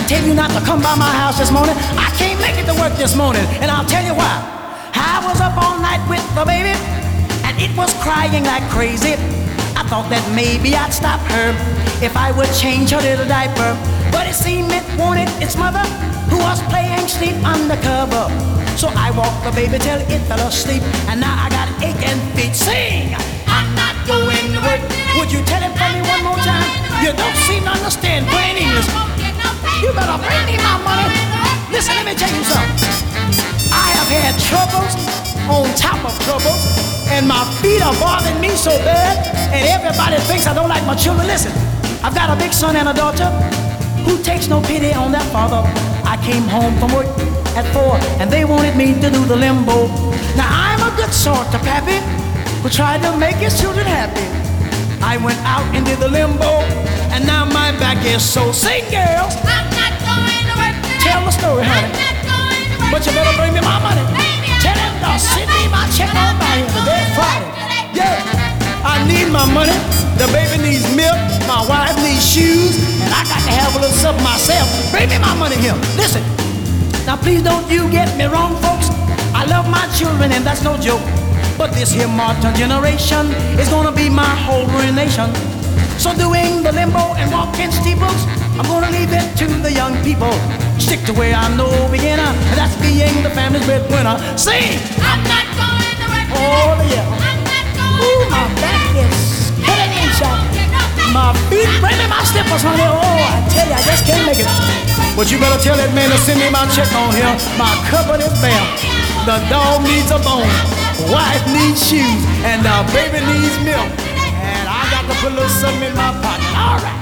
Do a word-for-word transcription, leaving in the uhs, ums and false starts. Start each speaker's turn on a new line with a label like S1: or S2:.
S1: tell you not to come by my house this morning. I can't make it to work this morning, and I'll tell you why. I was up all night with the baby, and it was crying like crazy. I thought that maybe I'd stop her if I would change her little diaper, but it seemed it wanted its mother, who was playing sleep undercover. So I walked the baby till it fell asleep, and now I got aching feet. Sing! I'm not going to work. Would you tell him for me one more time? You don't seem to understand plain English. You better bring me my money. Listen, let me tell you something. I have had troubles on top of troubles, and my feet are bothering me so bad, and everybody thinks I don't like my children. Listen, I've got a big son and a daughter who takes no pity on their father. I came home from work at four, and they wanted me to do the limbo. Now I'm a good sort of pappy who tried to make his children happy. I went out and did the limbo, and now my back is so. Sing, girls.
S2: I'm not going to work today.
S1: Tell the story, honey.
S2: I'm not going to work
S1: But you better bring me my money. Tell them to send me my check on by here today, Friday. Yeah, I need my money. The baby needs milk. My wife needs shoes, and I got to have a little something myself. Bring me my money here. Listen. Now please don't you get me wrong, folks. I love my children, and that's no joke. But this here Martin generation is gonna be my whole ruination. So doing the limbo and walking steeples, I'm gonna leave it to the young people. Stick to where I know beginner, and that's being the family's breadwinner. Sing!
S2: I'm not going to work today.
S1: Oh yeah.
S2: I'm not going
S1: Ooh,
S2: to
S1: my
S2: work
S1: back
S2: today.
S1: is killing me, shot.
S2: You know,
S1: My feet, bring me my slippers, honey. Oh, I tell you, I just can't make it. But you better tell that man to send me my check on here. My cupboard is bare. The dog needs a bone. Wife needs shoes, and the baby needs milk, and I got to put a little something in my pocket. All right.